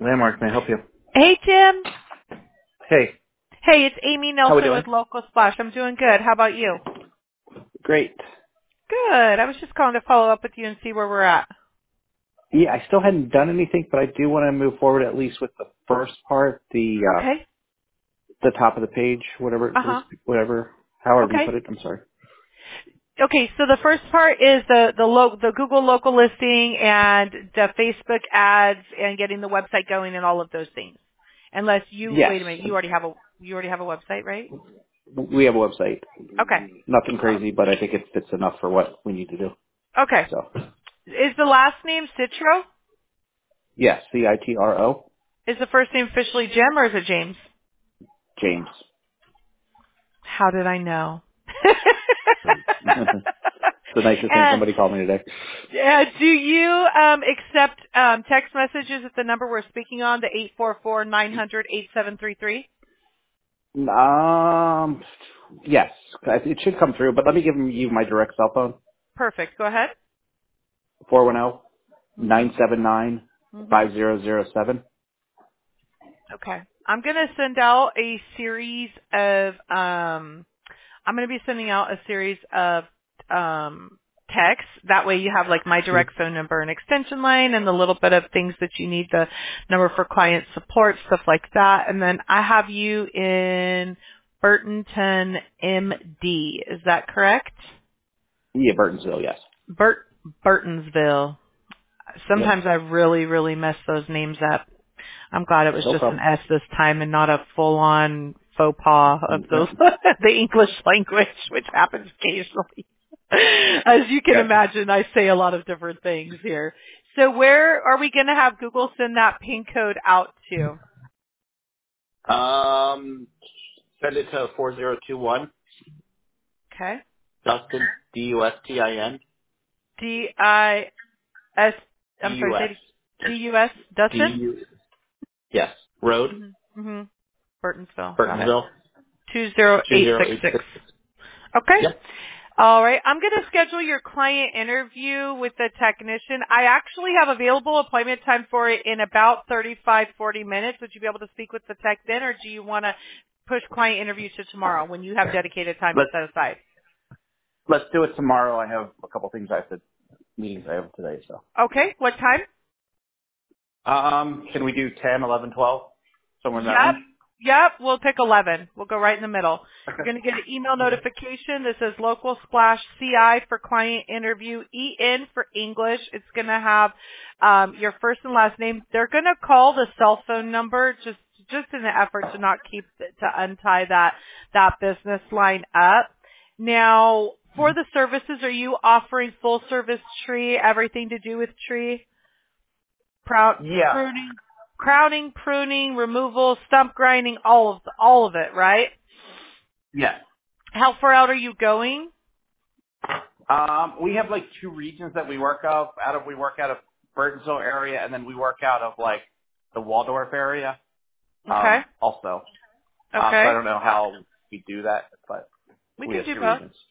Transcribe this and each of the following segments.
Landmark, may I help you? Hey, Tim. Hey, Hey, it's Amy how we Nelson doing? with Local Splash. I'm doing good. How about you? Great. Good. I was just calling to follow up with you and see where we're at. Yeah, I still hadn't done anything, but I do want to move forward at least with the first part, Okay. the top of the page, whatever, Uh-huh. however you Okay. put it. I'm sorry. Okay, so the first part is the Google local listing and the Facebook ads and getting the website going and all of those things. Unless you Yes, wait a minute, you already have a website, right? we have a website. Okay. Nothing crazy, but I think it fits enough for what we need to do. Okay. So, Is the last name Citro? yes, CITRO, Is the first name officially Jim or is it James? James. How did I know? It's the nicest thing and somebody called me today. do you accept text messages at the number we're speaking on, the 844-900-8733? Um, yes, it should come through, but let me give you my direct cell phone, Perfect. Go ahead. 410 Mhm. 979 Mhm. 5007. Okay. I'm going to send out a series of I'm going to be sending out a series of texts. That way you have like my direct phone number and extension line and the little bit of things that you need, the number for client support, stuff like that. And then I have you in Burtonton, MD. Is that correct? Yeah, Burtonsville, yes. Burtonsville. Yep. Sometimes I really, really mess those names up. I'm glad it was No just an problem. S this time and not a full-on faux pas of those, the English language, which happens occasionally. As you can Okay. imagine, I say a lot of different things here. So where are we going to have Google send that PIN code out to? Send it to 4021 Okay. Dustin, Dustin, D-I-S, I'm sorry, DUS. say D-U-S, Dustin? DU, yes. Road, Mm-hmm. Burtonsville. Got it. Burtonsville, 20866. 2086. Okay. Yep. All right. I'm going to schedule your client interview with the technician. I actually have available appointment time for it in about 40 minutes. Would you be able to speak with the tech then, or do you want to push client interview to tomorrow when you have dedicated time Let's, set aside? let's do it tomorrow. I have a couple things I have to, meetings I have today, so. Okay. What time? Can we do 10, 11, 12? Somewhere in that Yep. range? Yep. We'll pick 11. We'll go right in the middle. You're Okay. going to get an email notification that says local splash CI for client interview, EN for English. It's going to have your first and last name. They're going to call the cell phone number just in the effort to not to untie that business line up. Now, for the services, are you offering full service tree, everything to do with tree? Yeah. Pruning, crowning, pruning, removal, stump grinding, all of it, right? Yeah. How far out are you going? We have like two regions that we work we work out of Burtonsville area, and then we work out of like the Waldorf area, Okay. also. So I Okay. don't know how we do that, but We we can have do two both. regions.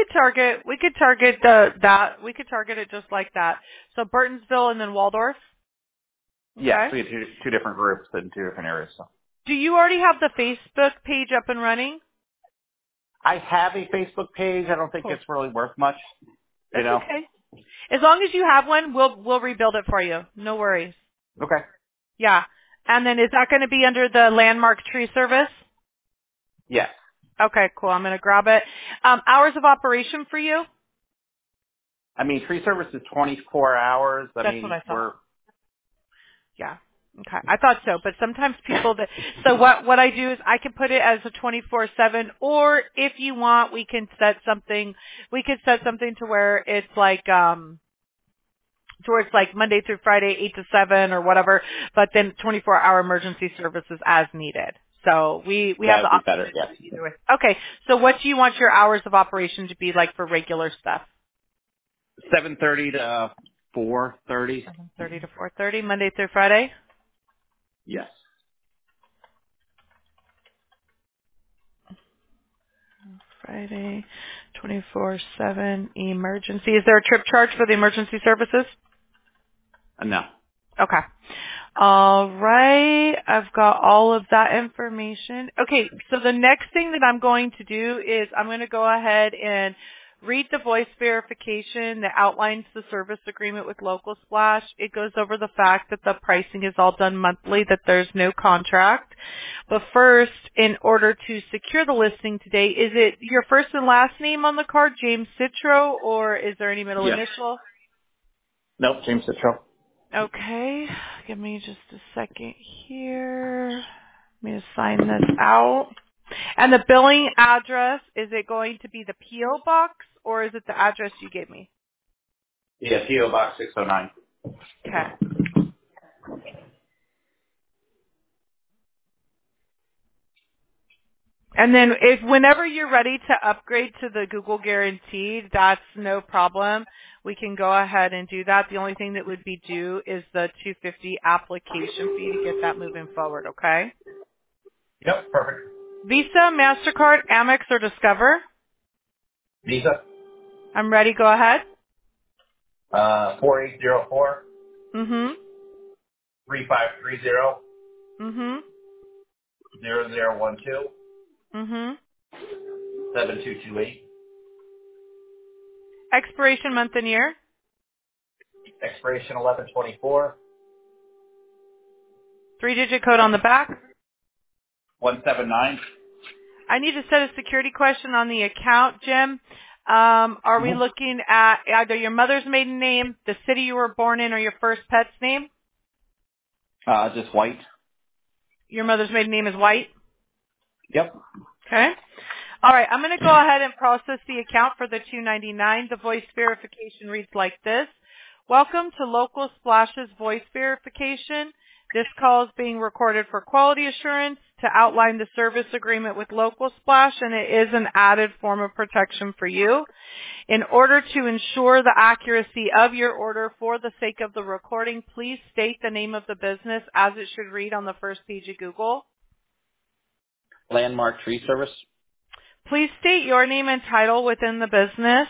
We could target it just like that. So Burtonsville and then Waldorf. Yes, Okay. we have two different groups in two different areas. So Do you already have the Facebook page up and running? I have a Facebook page. I don't think Cool. it's really worth much, you That's know. okay. As long as you have one, we'll rebuild it for you. No worries. Okay. Yeah. And then is that going to be under the Landmark Tree Service? Yes. Okay, cool. I'm going to grab it. Hours of operation for you? I mean, tree service is 24 hours. I That's what mean, I thought. we're Yeah. Okay. I thought so, but sometimes people so what I do is I can put it as a 24/7, or if you want, we could set something to where it's like, towards like Monday through Friday, 8 to 7 or whatever, but then 24-hour emergency services as needed. So we that have the would be option better. to do Yes. it either way. Okay. So what do you want your hours of operation to be like for regular stuff? 7:30 to 4:30. 7:30 to 4:30, Monday through Friday? Yes. Friday, 24/7 emergency. Is there a trip charge for the emergency services? No. Okay. All right. I've got all of that information. Okay, so the next thing that I'm going to do is I'm going to go ahead and read the voice verification that outlines the service agreement with Local Splash. It goes over the fact that the pricing is all done monthly, that there's no contract. But first, in order to secure the listing today, is it your first and last name on the card, James Citro, or is there any middle Yes. initial? Nope, James Citro. Okay, give me just a second here. Let me just sign this out. And the billing address, is it going to be the P.O. box or is it the address you gave me? Yeah, P.O. Box 609. Okay. And then whenever you're ready to upgrade to the Google Guaranteed, that's no problem. We can go ahead and do that. The only thing that would be due is the $250 application fee to get that moving forward, okay? Yep, perfect. Visa, MasterCard, Amex, or Discover? Visa, I'm ready. Go ahead. 4804 Mm-hmm. 3530 Mm-hmm. 0012 Mm-hmm. 7228. Expiration month and year. Expiration 1124 Three-digit code on the back. 179. I need to set a security question on the account, Jim. Are we looking at either your mother's maiden name, the city you were born in, or your first pet's name? Just white. Your mother's maiden name is White. Yep. Okay. All right. I'm going to go ahead and process the account for the $299. The voice verification reads like this. Welcome to Local Splash's voice verification. This call is being recorded for quality assurance to outline the service agreement with Local Splash, and it is an added form of protection for you. In order to ensure the accuracy of your order for the sake of the recording, please state the name of the business as it should read on the first page of Google. Landmark Tree Service. Please state your name and title within the business.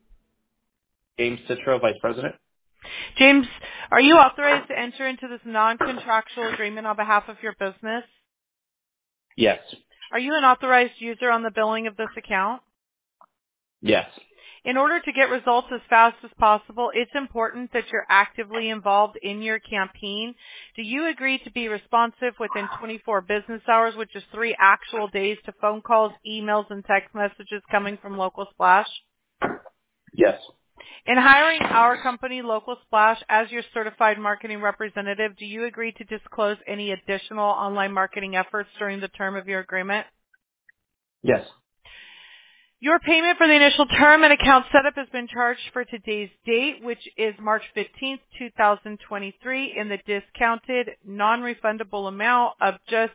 James Citro, Vice President. James, are you authorized to enter into this non-contractual agreement on behalf of your business? Yes. Are you an authorized user on the billing of this account? Yes. In order to get results as fast as possible, it's important that you're actively involved in your campaign. Do you agree to be responsive within 24 business hours, which is 3 actual days, to phone calls, emails, and text messages coming from Local Splash? Yes. In hiring our company, Local Splash, as your certified marketing representative, do you agree to disclose any additional online marketing efforts during the term of your agreement? Yes. Your payment for the initial term and account setup has been charged for today's date, which is March 15th, 2023, in the discounted, non-refundable amount of just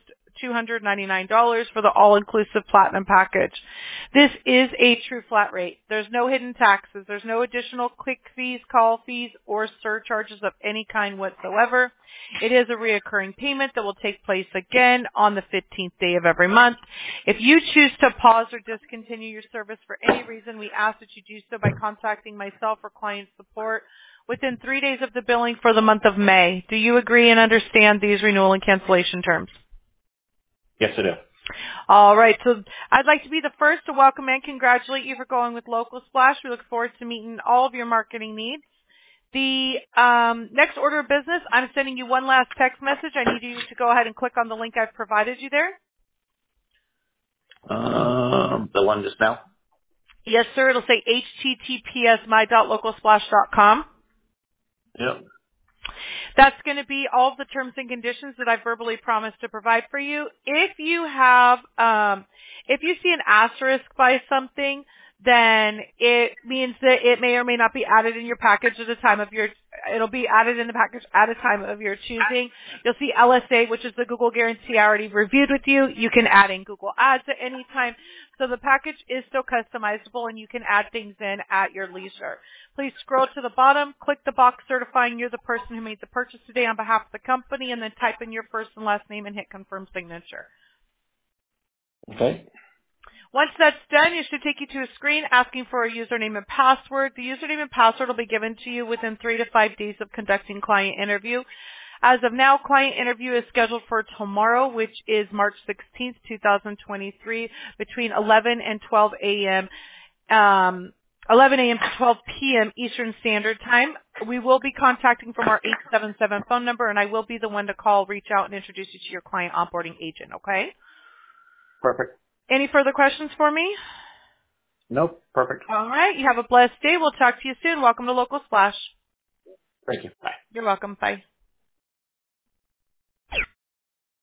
$299 for the all-inclusive platinum package. This is a true flat rate. There's no hidden taxes. There's no additional click fees, call fees, or surcharges of any kind whatsoever. It is a reoccurring payment that will take place again on the 15th day of every month. If you choose to pause or discontinue your service for any reason, we ask that you do so by contacting myself or client support within 3 days of the billing for the month of May. Do you agree and understand these renewal and cancellation terms? Yes, I do. All right. So I'd like to be the first to welcome and congratulate you for going with Local Splash. We look forward to meeting all of your marketing needs. The next order of business, I'm sending you one last text message. I need you to go ahead and click on the link I've provided you there. The one just now? Yes, sir. It'll say https my.localsplash.com. Yep. That's going to be all of the terms and conditions that I verbally promised to provide for you. If you have, if you see an asterisk by something, then it means that it may or may not be added in your package at a time of your, it'll be added in the package at a time of your choosing. You'll see LSA, which is the Google Guarantee I already reviewed with you. You can add in Google Ads at any time. So the package is still customizable and you can add things in at your leisure. Please scroll to the bottom, click the box certifying you're the person who made the purchase today on behalf of the company, and then type in your first and last name and hit confirm signature. Okay. Once that's done, it should take you to a screen asking for a username and password. The username and password will be given to you within 3 to 5 days of conducting client interview. As of now, client interview is scheduled for tomorrow, which is March 16th, 2023, between 11 and 12 a.m. 11 a.m. to 12 p.m. Eastern Standard Time. We will be contacting from our 877 phone number, and I will be the one to call, reach out, and introduce you to your client onboarding agent, okay? Perfect. Any further questions for me? Nope. Perfect. All right. You have a blessed day. We'll talk to you soon. Welcome to Local Splash. Thank you. Bye. You're welcome. Bye.